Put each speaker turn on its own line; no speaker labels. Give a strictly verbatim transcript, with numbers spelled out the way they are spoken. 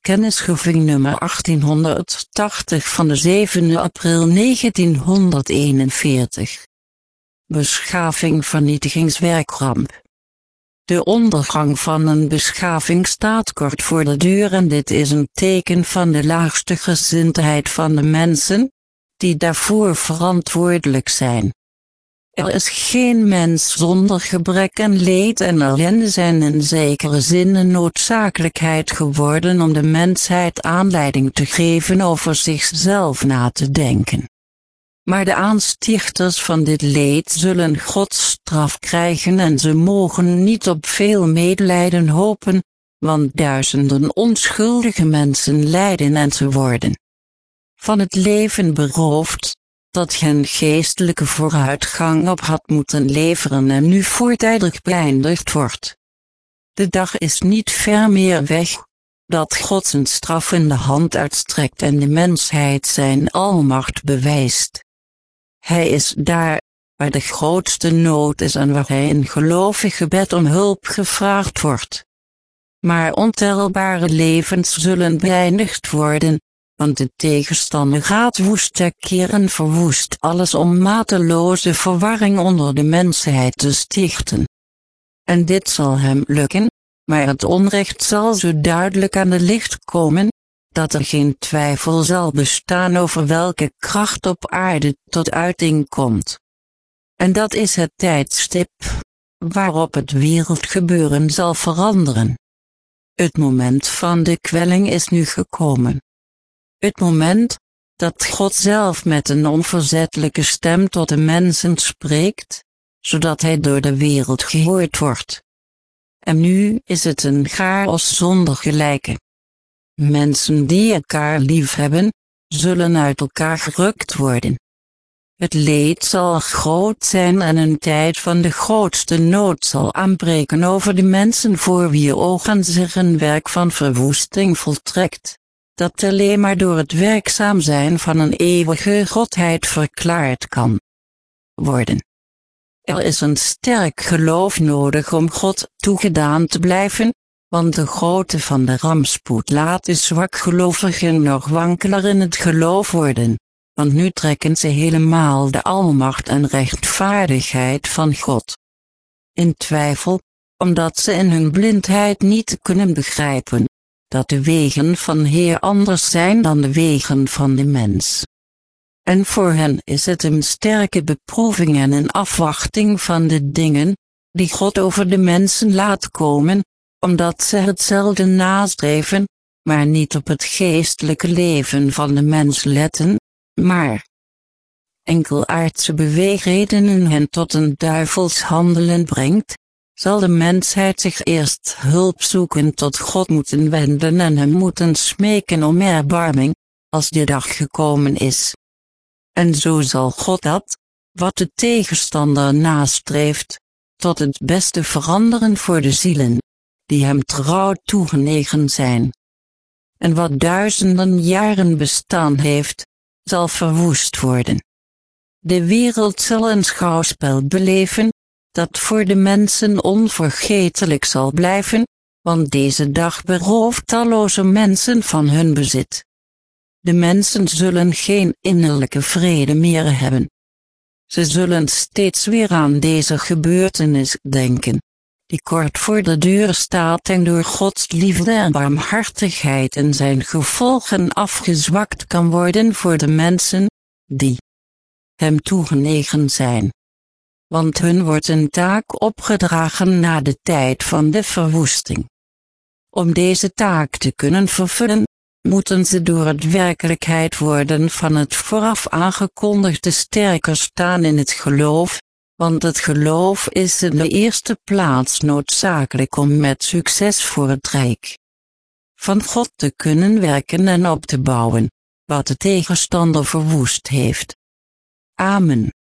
Kennisgeving nummer achttienhonderdtachtig van de zevende april negentienhonderdeenenveertig. Beschaving vernietigingswerkramp. De ondergang van een beschaving staat kort voor de deur en dit is een teken van de laagste gezindheid van de mensen, die daarvoor verantwoordelijk zijn. Er is geen mens zonder gebrek en leed en ellende zijn in zekere zin een noodzakelijkheid geworden om de mensheid aanleiding te geven over zichzelf na te denken. Maar de aanstichters van dit leed zullen Gods straf krijgen en ze mogen niet op veel medelijden hopen, want duizenden onschuldige mensen lijden en ze worden van het leven beroofd, dat hen geestelijke vooruitgang op had moeten leveren en nu voortijdig beëindigd wordt. De dag is niet ver meer weg, dat God zijn straffende hand uitstrekt en de mensheid zijn almacht bewijst. Hij is daar, waar de grootste nood is en waar hij in gelovig gebed om hulp gevraagd wordt. Maar ontelbare levens zullen beëindigd worden, want de tegenstander gaat woeste en verwoest alles om mateloze verwarring onder de mensheid te stichten. En dit zal hem lukken, maar het onrecht zal zo duidelijk aan het licht komen, dat er geen twijfel zal bestaan over welke kracht op aarde tot uiting komt. En dat is het tijdstip, waarop het wereldgebeuren zal veranderen. Het moment van de kwelling is nu gekomen. Het moment, dat God zelf met een onverzettelijke stem tot de mensen spreekt, zodat hij door de wereld gehoord wordt. En nu is het een chaos zonder gelijke. Mensen die elkaar lief hebben, zullen uit elkaar gerukt worden. Het leed zal groot zijn en een tijd van de grootste nood zal aanbreken over de mensen voor wie ogen zich een werk van verwoesting voltrekt, dat alleen maar door het werkzaam zijn van een eeuwige godheid verklaard kan worden. Er is een sterk geloof nodig om God toegedaan te blijven, want de grootte van de rampspoed laat de zwakgelovigen nog wankeler in het geloof worden, want nu trekken ze helemaal de almacht en rechtvaardigheid van God in twijfel, omdat ze in hun blindheid niet kunnen begrijpen dat de wegen van Heer anders zijn dan de wegen van de mens. En voor hen is het een sterke beproeving en een afwachting van de dingen, die God over de mensen laat komen, omdat ze hetzelfde nastreven, maar niet op het geestelijke leven van de mens letten, maar enkel aardse beweegredenen hen tot een duivels handelen brengt, zal de mensheid zich eerst hulp zoeken tot God moeten wenden en hem moeten smeken om erbarming, als de dag gekomen is. En zo zal God dat, wat de tegenstander nastreeft, tot het beste veranderen voor de zielen, die hem trouw toegenegen zijn. En wat duizenden jaren bestaan heeft, zal verwoest worden. De wereld zal een schouwspel beleven, dat voor de mensen onvergetelijk zal blijven, want deze dag berooft talloze mensen van hun bezit. De mensen zullen geen innerlijke vrede meer hebben. Ze zullen steeds weer aan deze gebeurtenis denken, die kort voor de deur staat en door Gods liefde en barmhartigheid en zijn gevolgen afgezwakt kan worden voor de mensen, die hem toegenegen zijn. Want hun wordt een taak opgedragen na de tijd van de verwoesting. Om deze taak te kunnen vervullen, moeten ze door het werkelijkheid worden van het vooraf aangekondigde sterker staan in het geloof, want het geloof is in de eerste plaats noodzakelijk om met succes voor het rijk van God te kunnen werken en op te bouwen, wat de tegenstander verwoest heeft. Amen.